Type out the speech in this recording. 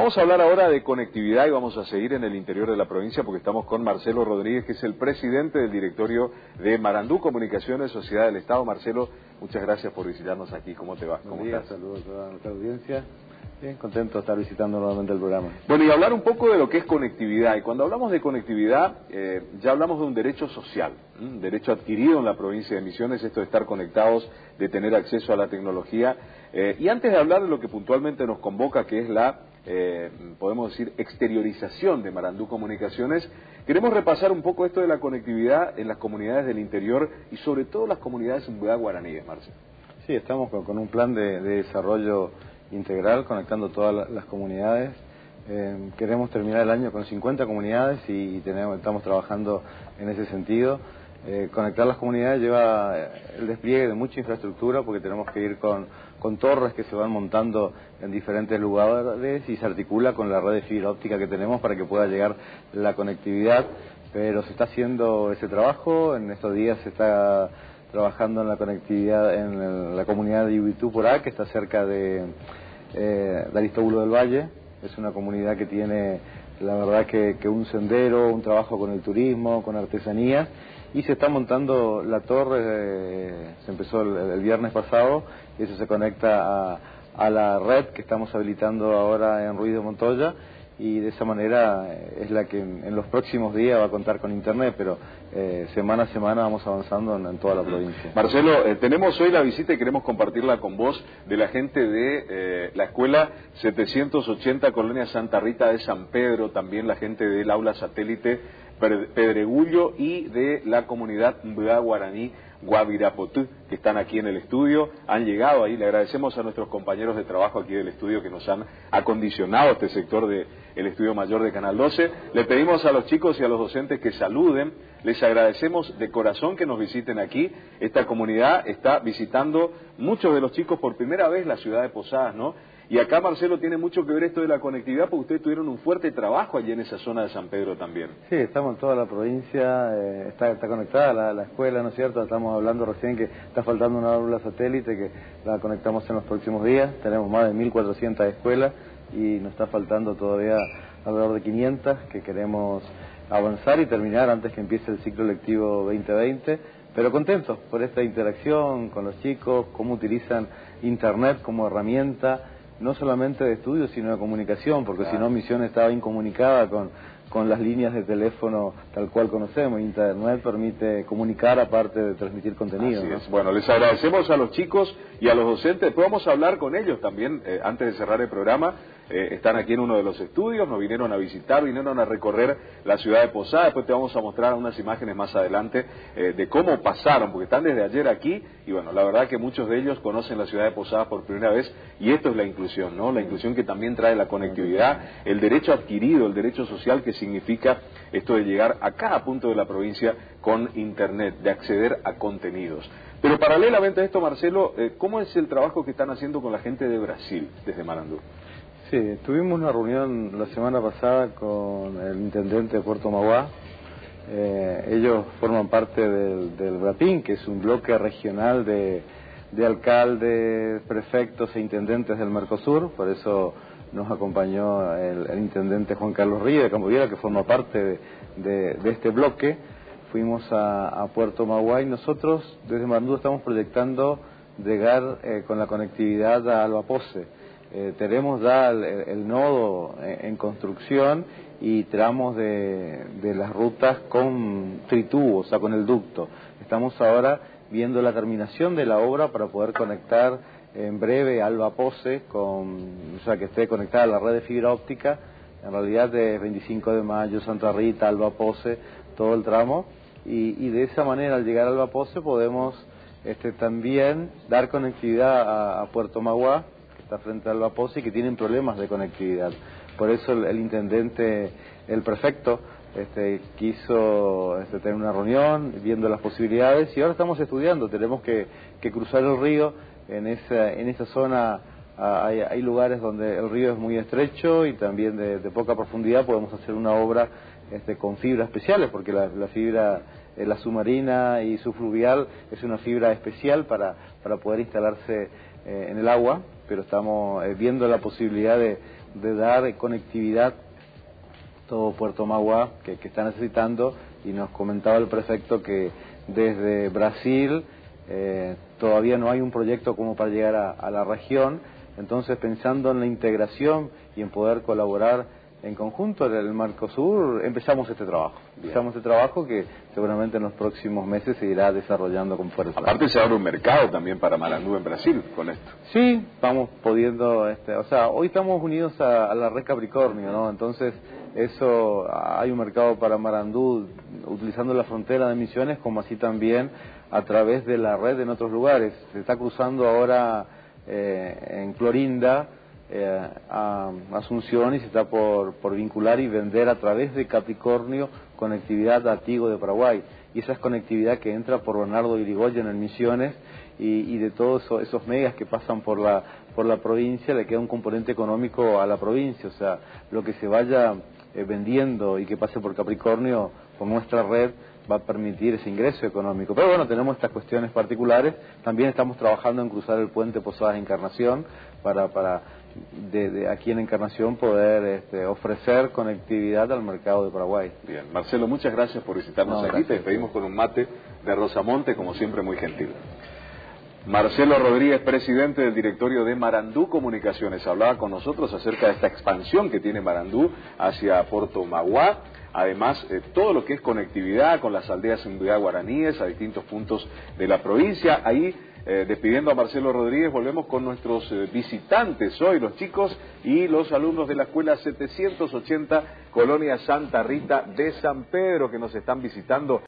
vamos a hablar ahora de conectividad y vamos a seguir en el interior de la provincia porque estamos con Marcelo Rodríguez, que es el presidente del directorio de Marandú Comunicaciones, Sociedad del Estado. Marcelo, muchas gracias por visitarnos aquí. ¿Cómo te va? Buenos días, saludos a toda nuestra audiencia. Bien, contento de estar visitando nuevamente el programa. Bueno, y hablar un poco de lo que es conectividad. Y cuando hablamos de conectividad, ya hablamos de un derecho social, un derecho adquirido en la provincia de Misiones, esto de estar conectados, de tener acceso a la tecnología. Y antes de hablar de lo que puntualmente nos convoca, que es la, podemos decir, exteriorización de Marandú Comunicaciones, queremos repasar un poco esto de la conectividad en las comunidades del interior y sobre todo las comunidades guaraníes, Marcelo. Sí, estamos con un plan de desarrollo integral, conectando todas las comunidades. Queremos terminar el año con 50 comunidades y estamos trabajando en ese sentido. Conectar las comunidades lleva el despliegue de mucha infraestructura porque tenemos que ir con torres que se van montando en diferentes lugares y se articula con la red de fibra óptica que tenemos para que pueda llegar la conectividad, pero se está haciendo ese trabajo. En estos días se está trabajando en la conectividad en la comunidad de Ibituporá, que está cerca de Aristóbulo del Valle. Es una comunidad que tiene, la verdad, que un sendero, un trabajo con el turismo, con artesanías, y se está montando la torre. Se empezó el viernes pasado y eso se conecta a la red que estamos habilitando ahora en Ruiz de Montoya, y de esa manera es la que en los próximos días va a contar con internet, pero semana a semana vamos avanzando en toda la provincia. Marcelo, tenemos hoy la visita y queremos compartirla con vos de la gente de la escuela 780 Colonia Santa Rita de San Pedro, también la gente del aula satélite Pedregullo y de la comunidad guaraní Guavirapotú, que están aquí en el estudio, han llegado ahí. Le agradecemos a nuestros compañeros de trabajo aquí del estudio que nos han acondicionado este sector del Estudio Mayor de Canal 12. Le pedimos a los chicos y a los docentes que saluden. Les agradecemos de corazón que nos visiten aquí. Esta comunidad está visitando muchos de los chicos por primera vez la ciudad de Posadas, ¿no? Y acá, Marcelo, tiene mucho que ver esto de la conectividad porque ustedes tuvieron un fuerte trabajo allí en esa zona de San Pedro también. Sí, estamos en toda la provincia, está conectada la escuela, ¿no es cierto? Estamos hablando recién que está faltando una aula satélite que la conectamos en los próximos días. Tenemos más de 1.400 escuelas y nos está faltando todavía alrededor de 500 que queremos avanzar y terminar antes que empiece el ciclo lectivo 2020. Pero contentos por esta interacción con los chicos, cómo utilizan Internet como herramienta, no solamente de estudio, sino de comunicación, porque si no, Misiones estaba incomunicada con las líneas de teléfono tal cual conocemos. Internet permite comunicar aparte de transmitir contenido, ¿no? Bueno, les agradecemos a los chicos y a los docentes. Después vamos a hablar con ellos también, antes de cerrar el programa. Están aquí en uno de los estudios, nos vinieron a visitar, vinieron a recorrer la ciudad de Posadas. Después te vamos a mostrar unas imágenes más adelante de cómo pasaron, porque están desde ayer aquí y bueno, la verdad que muchos de ellos conocen la ciudad de Posadas por primera vez y esto es la inclusión, ¿no? La inclusión que también trae la conectividad, el derecho adquirido, el derecho social que significa esto de llegar a cada punto de la provincia con Internet, de acceder a contenidos. Pero paralelamente a esto, Marcelo, ¿cómo es el trabajo que están haciendo con la gente de Brasil desde Marandú? Sí, tuvimos una reunión la semana pasada con el intendente de Puerto Mauá. Ellos forman parte del BRAPIN, que es un bloque regional de alcaldes, prefectos e intendentes del Mercosur. Por eso nos acompañó el intendente Juan Carlos Ríos de Campoviera, que forma parte de este bloque. Fuimos a Puerto Mauá y nosotros desde Marandú estamos proyectando llegar con la conectividad a Albapose. Tenemos ya el nodo en construcción y tramos de las rutas con tritubos, o sea, con el ducto. Estamos ahora viendo la terminación de la obra para poder conectar en breve Albapose, o sea, que esté conectada a la red de fibra óptica, en realidad de 25 de Mayo, Santa Rita, Albapose, todo el tramo, y de esa manera al llegar a Albapose podemos también dar conectividad a Puerto Mauá, está frente al Albapose y que tienen problemas de conectividad. Por eso el intendente, el prefecto, quiso tener una reunión viendo las posibilidades y ahora estamos estudiando. Tenemos que cruzar el río. En esa zona hay lugares donde el río es muy estrecho y también de poca profundidad. Podemos hacer una obra con fibras especiales porque la fibra, la submarina y subfluvial es una fibra especial para poder instalarse en el agua, pero estamos viendo la posibilidad de de dar conectividad todo Puerto Mauá que está necesitando, y nos comentaba el prefecto que desde Brasil todavía no hay un proyecto como para llegar a la región. Entonces, pensando en la integración y en poder colaborar en conjunto en el Mercosur, empezamos este trabajo. Empezamos este trabajo que seguramente en los próximos meses se irá desarrollando con fuerza. Aparte se abre un mercado también para Marandú en Brasil con esto. Sí, estamos pudiendo, o sea, hoy estamos unidos a la red Capricornio, ¿no? Entonces, eso, hay un mercado para Marandú utilizando la frontera de Misiones, como así también a través de la red en otros lugares. Se está cruzando ahora en Clorinda a Asunción, y se está por vincular y vender a través de Capricornio conectividad a Tigo de Paraguay, y esa es conectividad que entra por Bernardo Irigoyen en Misiones, y de todos esos megas que pasan por la provincia le queda un componente económico a la provincia. O sea, lo que se vaya vendiendo y que pase por Capricornio con nuestra red va a permitir ese ingreso económico. Pero bueno, tenemos estas cuestiones particulares. También estamos trabajando en cruzar el puente Posadas Encarnación para de aquí en Encarnación poder ofrecer conectividad al mercado de Paraguay. Bien, Marcelo, muchas gracias por visitarnos aquí. Te despedimos con un mate de Rosamonte, como siempre, muy gentil. Marcelo Rodríguez, presidente del directorio de Marandú Comunicaciones, hablaba con nosotros acerca de esta expansión que tiene Marandú hacia Puerto Mauá. Además, todo lo que es conectividad con las aldeas indígenas guaraníes a distintos puntos de la provincia. Ahí, despidiendo a Marcelo Rodríguez, volvemos con nuestros visitantes hoy, los chicos y los alumnos de la Escuela 780 Colonia Santa Rita de San Pedro, que nos están visitando.